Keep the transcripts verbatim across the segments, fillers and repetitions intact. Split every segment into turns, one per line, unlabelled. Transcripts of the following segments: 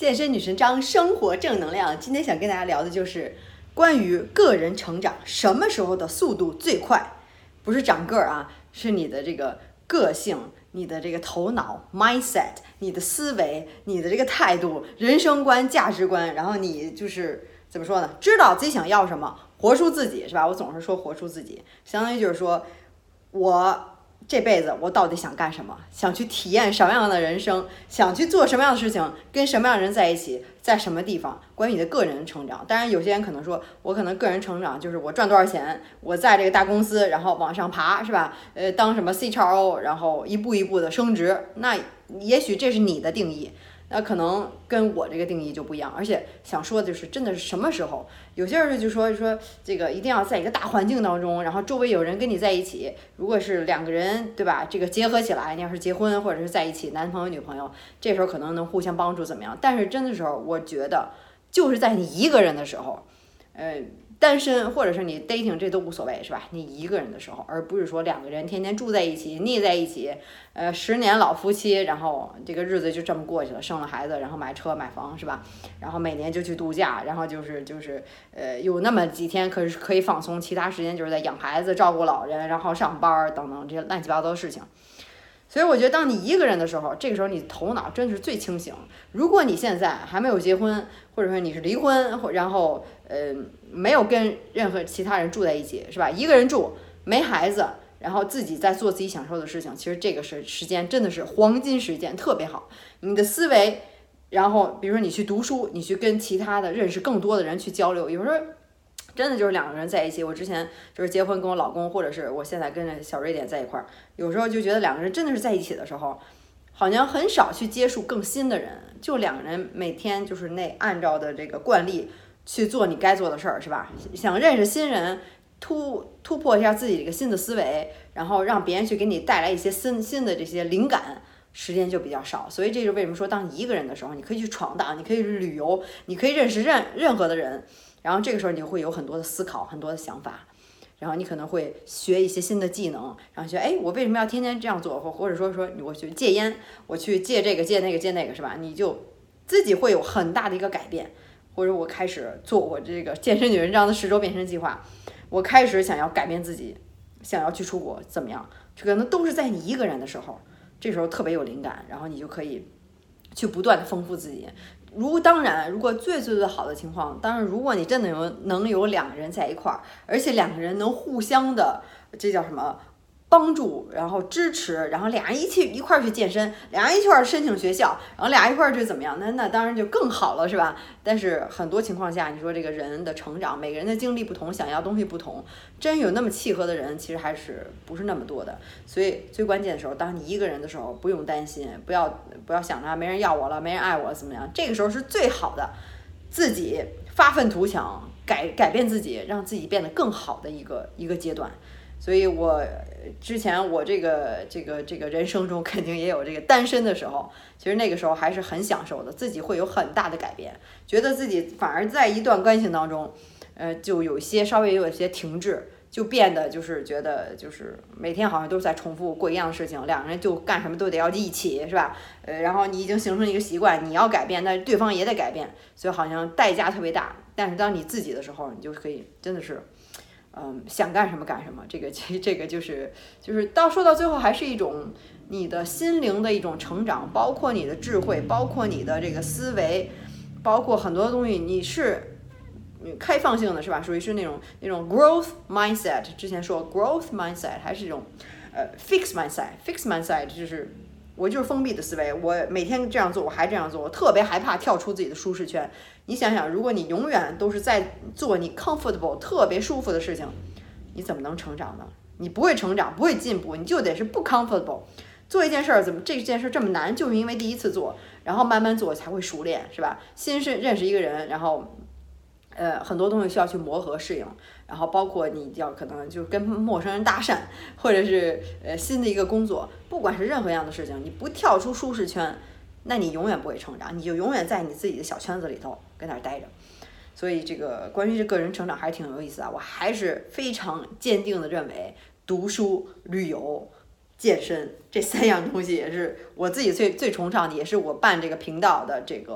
健身女神张，生活正能量。今天想跟大家聊的就是关于个人成长，什么时候的速度最快？不是长个儿啊，是你的这个个性、你的这个头脑 mindset、你的思维、你的这个态度、人生观、价值观，然后你就是怎么说呢？知道自己想要什么，活出自己，是吧？我总是说活出自己，相当于就是说我这辈子我到底想干什么？想去体验什么样的人生？想去做什么样的事情？跟什么样的人在一起？在什么地方？关于你的个人成长。当然，有些人可能说，我可能个人成长就是我赚多少钱，我在这个大公司，然后往上爬，是吧？呃，当什么 C X O， 然后一步一步的升职。那也许这是你的定义。那可能跟我这个定义就不一样，而且想说的就是，真的是什么时候？有些人就说说这个一定要在一个大环境当中，然后周围有人跟你在一起。如果是两个人，对吧？这个结合起来，你要是结婚或者是在一起，男朋友女朋友，这时候可能能互相帮助怎么样？但是真的时候，我觉得就是在你一个人的时候，呃。单身或者是你 dating 这都无所谓，是吧？你一个人的时候，而不是说两个人天天住在一起腻在一起，呃，十年老夫妻，然后这个日子就这么过去了，生了孩子，然后买车买房，是吧？然后每年就去度假，然后就是就是呃有那么几天可是可以放松，其他时间就是在养孩子、照顾老人，然后上班等等这些乱七八糟的事情。所以我觉得，当你一个人的时候，这个时候你头脑真的是最清醒。如果你现在还没有结婚，或者说你是离婚，或然后呃没有跟任何其他人住在一起，是吧？一个人住，没孩子，然后自己在做自己享受的事情，其实这个是时间真的是黄金时间，特别好。你的思维，然后比如说你去读书，你去跟其他的认识更多的人去交流，有时候。真的就是两个人在一起，我之前就是结婚跟我老公，或者是我现在跟着小瑞典在一块儿，有时候就觉得两个人真的是在一起的时候，好像很少去接触更新的人，就两个人每天就是那按照的这个惯例去做你该做的事儿，是吧？想认识新人，突突破一下自己这个新的思维，然后让别人去给你带来一些新新的这些灵感。时间就比较少，所以这就是为什么说，当你一个人的时候，你可以去闯荡，你可以去旅游，你可以认识任任何的人，然后这个时候你会有很多的思考，很多的想法，然后你可能会学一些新的技能，然后觉得，哎，我为什么要天天这样做？或或者说说我去戒烟，我去戒这个戒那个戒那个，是吧？你就自己会有很大的一个改变，或者我开始做我这个健身女人这样的十周变身计划，我开始想要改变自己，想要去出国，怎么样？这可能都是在你一个人的时候。这时候特别有灵感，然后你就可以去不断的丰富自己。如当然，如果最最最好的情况，当然如果你真的有能有两个人在一块儿，而且两个人能互相的，这叫什么？帮助，然后支持，然后俩人一起一块儿去健身，俩人一块儿申请学校，然后俩人一块儿去怎么样？那那当然就更好了，是吧？但是很多情况下，你说这个人的成长，每个人的经历不同，想要东西不同，真有那么契合的人，其实还是不是那么多的。所以最关键的时候，当你一个人的时候，不用担心，不要不要想着没人要我了，没人爱我了怎么样？这个时候是最好的，自己发愤图强，改改变自己，让自己变得更好的一个一个阶段。所以我之前我这个这个这个人生中肯定也有这个单身的时候，其实那个时候还是很享受的，自己会有很大的改变，觉得自己反而在一段关系当中，呃，就有一些稍微有一些停滞，就变得就是觉得就是每天好像都是在重复过一样的事情，两个人就干什么都得要一起，是吧？呃，然后你已经形成一个习惯，你要改变，但是对方也得改变，所以好像代价特别大。但是当你自己的时候，你就可以真的是。嗯，想干什么干什么，这个这这个就是就是到说到最后还是一种你的心灵的一种成长，包括你的智慧，包括你的这个思维，包括很多东西你是开放性的，是吧？属于是那种那种 growth mindset。之前说 growth mindset 还是一种呃 fix mindset，fix mindset 就是我就是封闭的思维，我每天这样做，我还这样做，我特别害怕跳出自己的舒适圈。你想想，如果你永远都是在做你 comfortable 特别舒服的事情，你怎么能成长呢？你不会成长，不会进步，你就得是不 comfortable。做一件事儿，怎么这件事这么难？就是因为第一次做，然后慢慢做才会熟练，是吧？新是认识一个人，然后呃很多东西需要去磨合适应，然后包括你要可能就跟陌生人搭讪，或者是呃新的一个工作，不管是任何样的事情，你不跳出舒适圈，那你永远不会成长，你就永远在你自己的小圈子里头跟那儿待着。所以这个关于这个人成长还是挺有意思的，我还是非常坚定的认为，读书、旅游、健身这三样东西也是我自己最最崇尚的，也是我办这个频道的这个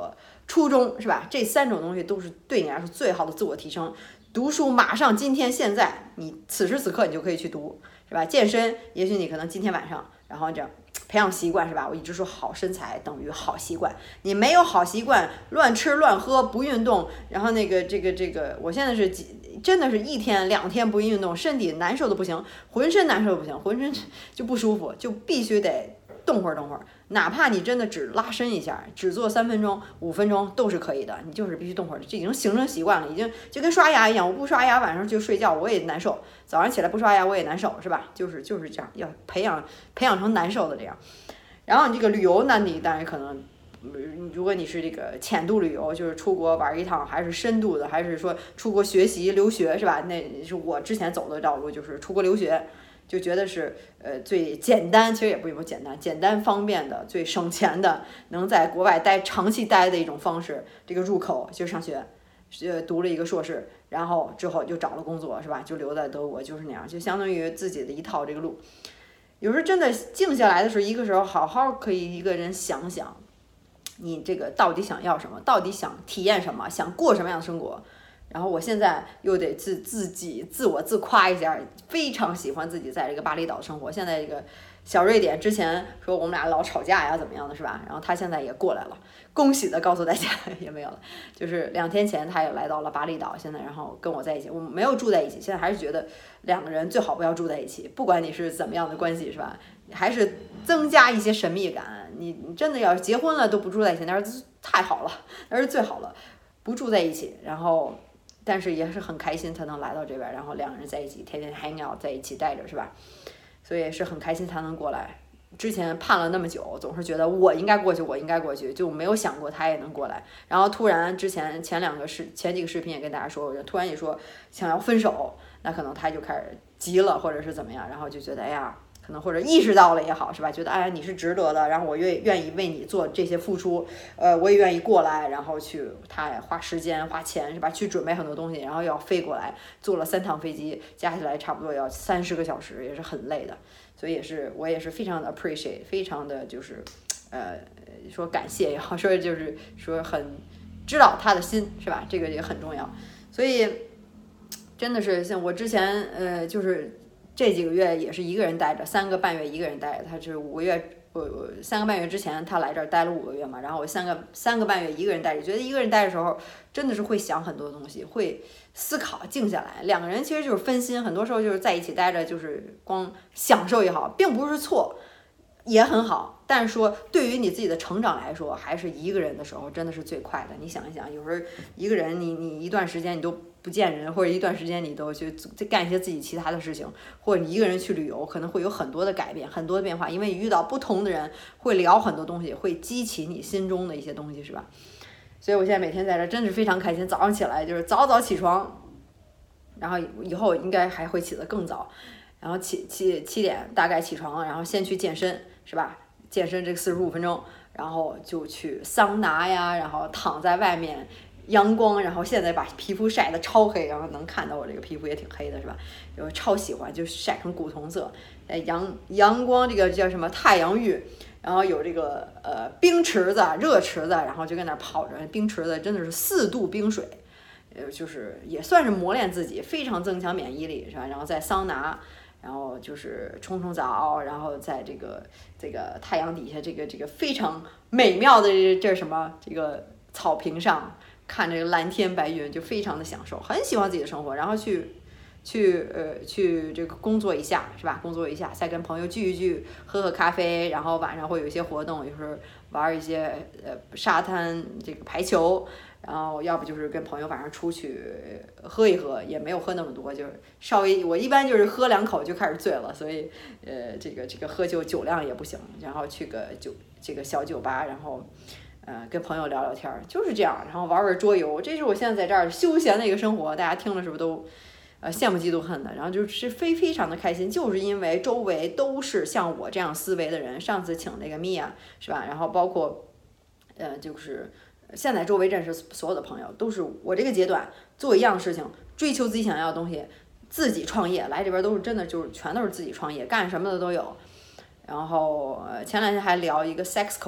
初衷，是吧？这三种东西都是对你来说最好的自我提升。读书马上今天现在，你此时此刻你就可以去读，是吧？健身，也许你可能今天晚上，然后这样培养习惯，是吧？我一直说好身材等于好习惯，你没有好习惯，乱吃乱喝不运动，然后那个这个这个，我现在是真的是一天两天不运动，身体难受的不行，浑身难受的不行，浑身就不舒服，就必须得动会儿动会儿，哪怕你真的只拉伸一下，只做三分钟、五分钟都是可以的，你就是必须动会儿，这已经形成习惯了，已经就跟刷牙一样，我不刷牙晚上就睡觉我也难受，早上起来不刷牙我也难受，是吧？就是就是这样，要培养培养成难受的这样。然后你这个旅游呢，你当然可能，如果你是这个浅度旅游，就是出国玩一趟，还是深度的，还是说出国学习留学，是吧？那是我之前走的道路，就是出国留学。就觉得是呃最简单，其实也不不简单，简单方便的，最省钱的，能在国外待长期待的一种方式。这个入口就上学，呃读了一个硕士，然后之后就找了工作，是吧？就留在德国，就是那样，就相当于自己的一套这个路。有时候真的静下来的时候，一个时候好好可以一个人想想，你这个到底想要什么，到底想体验什么，想过什么样的生活。然后我现在又得自自己自我自夸一下，非常喜欢自己在这个巴厘岛生活。现在这个小瑞典之前说我们俩老吵架呀，怎么样的是吧？然后他现在也过来了，恭喜的告诉大家也没有了，就是两天前他也来到了巴厘岛，现在然后跟我在一起，我们没有住在一起，现在还是觉得两个人最好不要住在一起，不管你是怎么样的关系是吧？还是增加一些神秘感。你你真的要结婚了都不住在一起，那是太好了，那是最好了，不住在一起，然后。但是也是很开心他能来到这边，然后两个人在一起天天 hang out 在一起待着，是吧？所以也是很开心他能过来。之前盼了那么久，总是觉得我应该过去，我应该过去，就没有想过他也能过来。然后突然之前前两个视前几个视频也跟大家说，突然一说想要分手，那可能他就开始急了，或者是怎么样，然后就觉得哎呀。可能或者意识到了也好，是吧？觉得哎，你是值得的，然后我愿愿意为你做这些付出，呃，我也愿意过来，然后去他也花时间花钱，是吧？去准备很多东西，然后要飞过来，坐了三趟飞机，加起来差不多要三十个小时，也是很累的。所以也是我也是非常的 appreciate， 非常的就是，呃，说感谢也好，说就是说很知道他的心，是吧？这个也很重要。所以真的是像我之前呃就是。这几个月也是一个人待着，三个半月一个人待着。他是五个月，我我三个半月之前他来这儿待了五个月嘛，然后我三个三个半月一个人待着，觉得一个人待的时候真的是会想很多东西，会思考，静下来。两个人其实就是分心，很多时候就是在一起待着，就是光享受也好，并不是错，也很好。但是说对于你自己的成长来说，还是一个人的时候真的是最快的。你想一想，有时候一个人你你一段时间你都。不见人，或者一段时间你都去干一些自己其他的事情，或者你一个人去旅游，可能会有很多的改变，很多的变化，因为你遇到不同的人，会聊很多东西，会激起你心中的一些东西，是吧？所以我现在每天在这真是非常开心，早上起来就是早早起床，然后以后应该还会起得更早，然后七七七点大概起床，然后先去健身，是吧？健身这四十五分钟，然后就去桑拿呀，然后躺在外面。阳光，然后现在把皮肤晒得超黑，然后能看到我这个皮肤也挺黑的，是吧？就超喜欢，就晒成古铜色。哎，阳阳光这个叫什么太阳浴，然后有这个呃冰池子、热池子，然后就跟那泡着。冰池子真的是四度冰水，呃，就是也算是磨练自己，非常增强免疫力，是吧？然后在桑拿，然后就是冲冲澡，然后在这个这个太阳底下，这个这个非常美妙的这是什么？这个草坪上。看这个蓝天白云就非常的享受，很喜欢自己的生活，然后去去呃去这个工作一下，是吧？工作一下，再跟朋友聚一聚，喝喝咖啡，然后晚上会有一些活动，就是玩一些呃沙滩这个排球，然后要不就是跟朋友晚上出去喝一喝，也没有喝那么多，就是稍微我一般就是喝两口就开始醉了，所以呃这个这个喝酒酒量也不行，然后去个酒这个小酒吧，然后。呃，跟朋友聊聊天就是这样，然后玩玩桌游，这是我现在在这儿休闲的一个生活。大家听了是不是都，呃，羡慕嫉妒恨的？然后就是非非常的开心，就是因为周围都是像我这样思维的人。上次请那个米娅是吧？然后包括，呃，就是现在周围认识所有的朋友，都是我这个阶段做一样事情，追求自己想要的东西，自己创业来这边都是真的就是全都是自己创业，干什么的都有。然后呃前两天还聊一个 sex coach。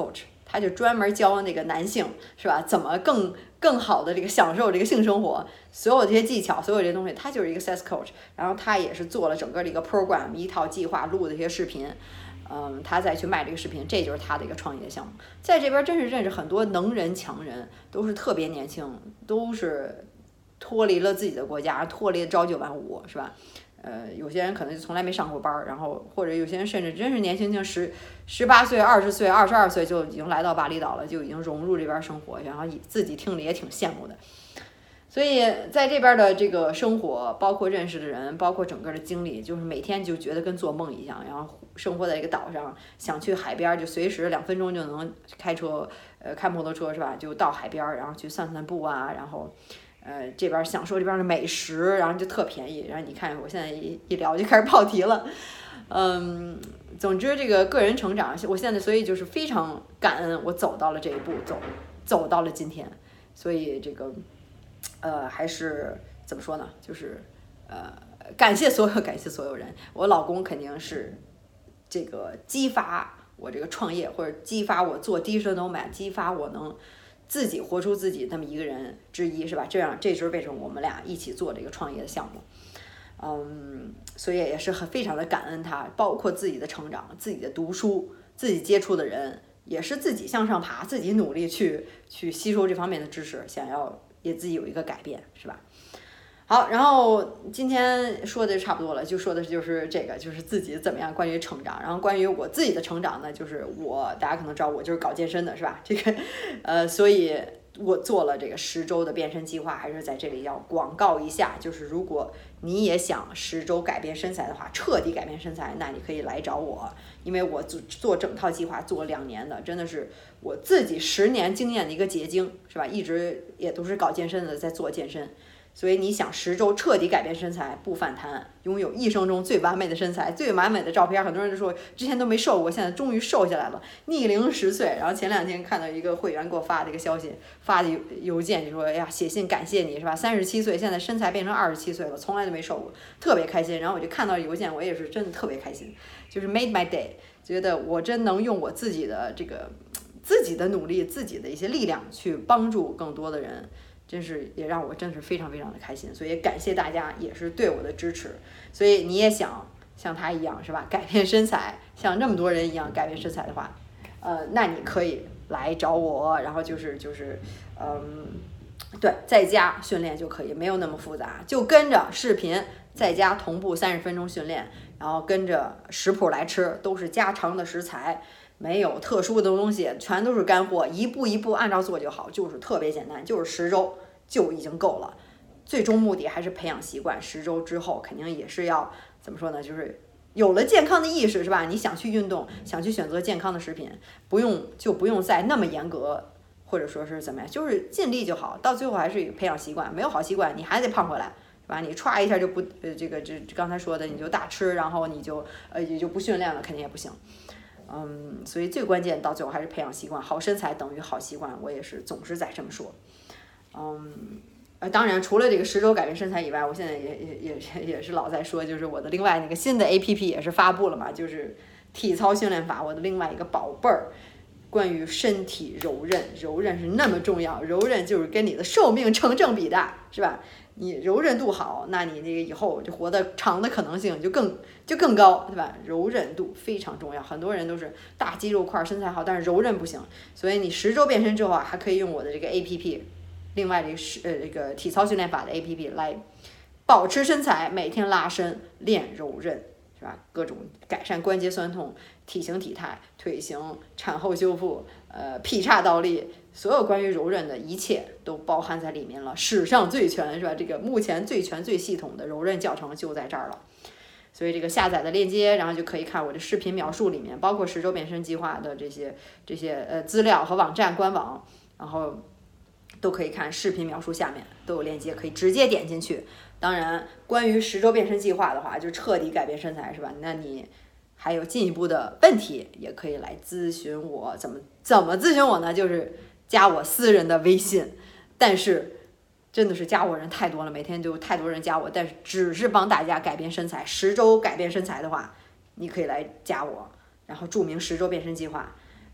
他就专门教那个男性是吧，怎么更更好的这个享受这个性生活，所有这些技巧，所有这些东西，他就是一个 sex coach， 然后他也是做了整个的一个 program 一套计划，录的这些视频。嗯，他再去卖这个视频，这就是他的一个创业项目。在这边真是认识很多能人强人，都是特别年轻，都是脱离了自己的国家，脱离了朝九晚五，是吧？呃，有些人可能就从来没上过班，然后或者有些人甚至真是年轻轻十十八岁、二十岁、二十二岁就已经来到巴厘岛了，就已经融入这边生活，然后自己听着也挺羡慕的。所以在这边的这个生活，包括认识的人，包括整个的经历，就是每天就觉得跟做梦一样。然后生活在一个岛上，想去海边就随时两分钟就能开车，呃，开摩托车是吧？就到海边，然后去散散步啊，然后，呃，这边享受这边的美食，然后就特便宜。然后你看我现在一一聊就开始跑题了，嗯，总之这个个人成长，我现在所以就是非常感恩我走到了这一步，走走到了今天，所以这个。呃，还是怎么说呢？就是呃，感谢所有，感谢所有人。我老公肯定是这个激发我这个创业，或者激发我做digital nomad，激发我能自己活出自己那么一个人之一，是吧？这样，这就是为什么我们俩一起做这个创业的项目。嗯，所以也是很非常的感恩他，包括自己的成长、自己的读书、自己接触的人，也是自己向上爬，自己努力去去吸收这方面的知识，想要。也自己有一个改变，是吧？好，然后今天说的差不多了，就说的就是这个，就是自己怎么样关于成长。然后关于我自己的成长呢，就是我大家可能知道我就是搞健身的，是吧？这个呃，所以我做了这个十周的变身计划，还是在这里要广告一下，就是如果你也想十周改变身材的话，彻底改变身材，那你可以来找我，因为我做做整套计划做两年的，真的是我自己十年经验的一个结晶，是吧？一直也都是搞健身的，在做健身。所以你想十周彻底改变身材不反弹，拥有一生中最完美的身材，最完美的照片，很多人就说之前都没瘦过，现在终于瘦下来了，逆龄十岁。然后前两天看到一个会员给我发的一个消息，发的邮件就说，哎呀，写信感谢你，是吧？三十七岁现在身材变成二十七岁了，从来都没瘦过，特别开心。然后我就看到邮件，我也是真的特别开心，就是 made my day， 觉得我真能用我自己的这个自己的努力，自己的一些力量去帮助更多的人。真是也让我真是非常非常的开心，所以感谢大家也是对我的支持。所以你也想像他一样是吧，改变身材，像那么多人一样改变身材的话，呃，那你可以来找我，然后就是就是嗯，对，在家训练就可以，没有那么复杂，就跟着视频在家同步三十分钟训练，然后跟着食谱来吃，都是家常的食材。没有特殊的东西，全都是干货，一步一步按照做就好，就是特别简单，就是十周就已经够了。最终目的还是培养习惯，十周之后肯定也是要怎么说呢？就是有了健康的意识，是吧？你想去运动，想去选择健康的食品，不用就不用再那么严格，或者说是怎么样，就是尽力就好。到最后还是培养习惯，没有好习惯，你还得胖回来。是吧？你歘一下就不呃这个这刚才说的，你就大吃，然后你就呃也就不训练了，肯定也不行。嗯，所以最关键到最后还是培养习惯，好身材等于好习惯，我也是总是在这么说。嗯，呃，当然除了这个十周改变身材以外，我现在也也也也是老在说，就是我的另外那个新的 A P P 也是发布了嘛，就是体操训练法，我的另外一个宝贝儿。关于身体柔韧，柔韧是那么重要，柔韧就是跟你的寿命成正比的，是吧？你柔韧度好，那你那个以后就活得长的可能性就更就更高，对吧？柔韧度非常重要，很多人都是大肌肉块身材好，但是柔韧不行，所以你十周变身之后啊，还可以用我的这个 A P P， 另外这个是呃这个体操训练法的 A P P 来保持身材，每天拉伸练柔韧。是吧？各种改善关节酸痛、体型体态、腿型、产后修复、呃劈叉倒立，所有关于柔韧的一切都包含在里面了。史上最全是吧？这个目前最全最系统的柔韧教程就在这儿了。所以这个下载的链接，然后就可以看我的视频描述里面，包括十周变身计划的这些这些呃资料和网站官网，然后都可以看视频描述下面都有链接，可以直接点进去。当然，关于十周变身计划的话，就彻底改变身材是吧？那你还有进一步的问题，也可以来咨询我。怎么怎么咨询我呢？就是加我私人的微信。但是真的是加我人太多了，每天就太多人加我。但是只是帮大家改变身材，十周改变身材的话，你可以来加我，然后注明十周变身计划。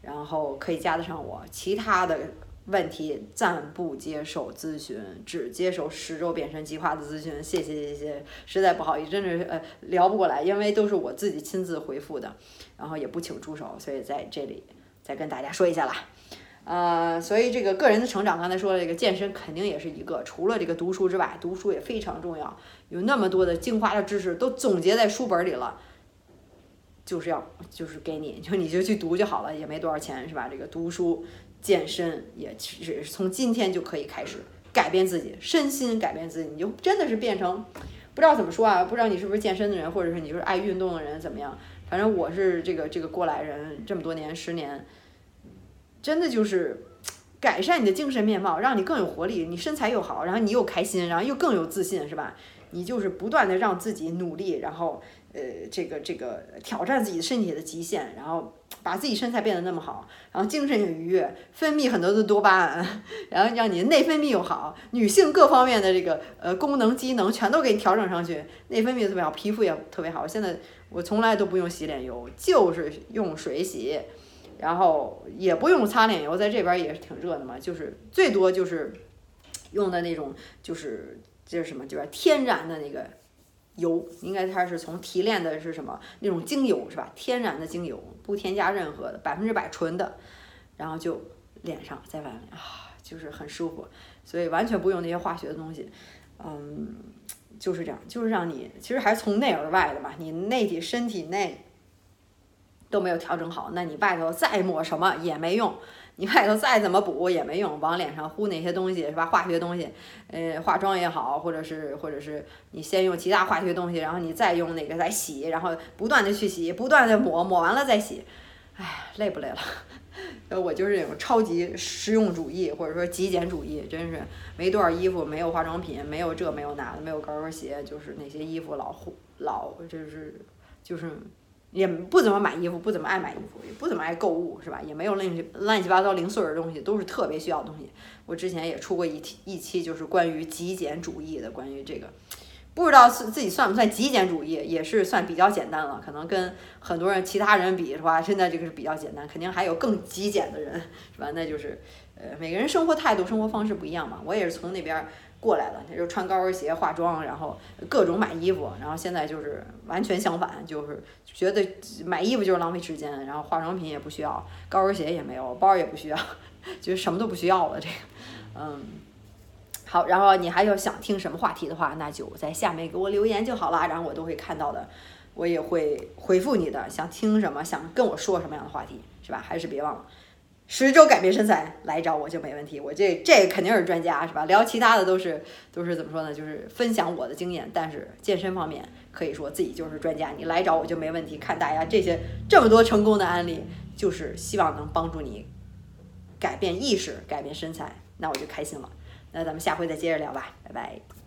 然后可以加得上我。其他的问题暂不接受咨询，只接受十周变身计划的咨询。谢谢谢谢，实在不好意思，真的是呃聊不过来，因为都是我自己亲自回复的，然后也不请助手，所以在这里再跟大家说一下啦。呃，所以这个个人的成长，刚才说了，这个健身肯定也是一个，除了这个读书之外，读书也非常重要，有那么多的精华的知识都总结在书本里了，就是要就是给你，就你就去读就好了，也没多少钱，是吧？这个读书、健身也是从今天就可以开始改变自己，身心改变自己，你就真的是变成不知道怎么说啊，不知道你是不是健身的人，或者是你就是爱运动的人怎么样？反正我是这个这个过来人，这么多年十年。真的就是改善你的精神面貌，让你更有活力，你身材又好，然后你又开心，然后又更有自信，是吧？你就是不断的让自己努力，然后呃这个这个挑战自己身体的极限，然后把自己身材变得那么好，然后精神也愉悦，分泌很多的多巴胺，然后让你的内分泌又好，女性各方面的这个呃功能机能全都给你调整上去，内分泌特别好，皮肤也特别好。现在我从来都不用洗脸油，就是用水洗。然后也不用擦脸油，在这边也是挺热的嘛，就是最多就是用的那种，就是这是什么，就是天然的那个油，应该它是从提炼的是什么那种精油是吧？天然的精油，不添加任何的，百分之百纯的，然后就脸上在外面啊，就是很舒服，所以完全不用那些化学的东西，嗯，就是这样，就是让你其实还是从内而外的嘛，你内体身体内。都没有调整好，那你外头再抹什么也没用，你外头再怎么补也没用，往脸上糊那些东西是吧？化学东西，呃，化妆也好，或者是或者是你先用其他化学东西，然后你再用那个再洗，然后不断的去洗，不断的抹，抹完了再洗，哎，累不累了？呃，我就是那种超级实用主义或者说极简主义，真是没多少衣服，没有化妆品，没有这没有那的，没有高跟鞋，就是那些衣服老老就是就是。也不怎么买衣服，不怎么爱买衣服，也不怎么爱购物，是吧？也没有乱七乱七八糟零碎的东西，都是特别需要的东西。我之前也出过一期一期，就是关于极简主义的，关于这个，不知道自己算不算极简主义，也是算比较简单了。可能跟很多人其他人比的话，现在这个是比较简单，肯定还有更极简的人，是吧？那就是呃，每个人生活态度、生活方式不一样嘛。我也是从那边过来的，就穿高跟鞋、化妆，然后各种买衣服，然后现在就是完全相反，就是觉得买衣服就是浪费时间，然后化妆品也不需要，高跟鞋也没有，包也不需要，就是什么都不需要了。这个，嗯，好，然后你还有想听什么话题的话，那就在下面给我留言就好了，然后我都会看到的，我也会回复你的。想听什么，想跟我说什么样的话题，是吧？还是别忘了。十周改变身材，来找我就没问题。我这这肯定是专家，是吧？聊其他的都是都是怎么说呢？就是分享我的经验，但是健身方面可以说自己就是专家。你来找我就没问题。看大家这些这么多成功的案例，就是希望能帮助你改变意识，改变身材，那我就开心了。那咱们下回再接着聊吧，拜拜。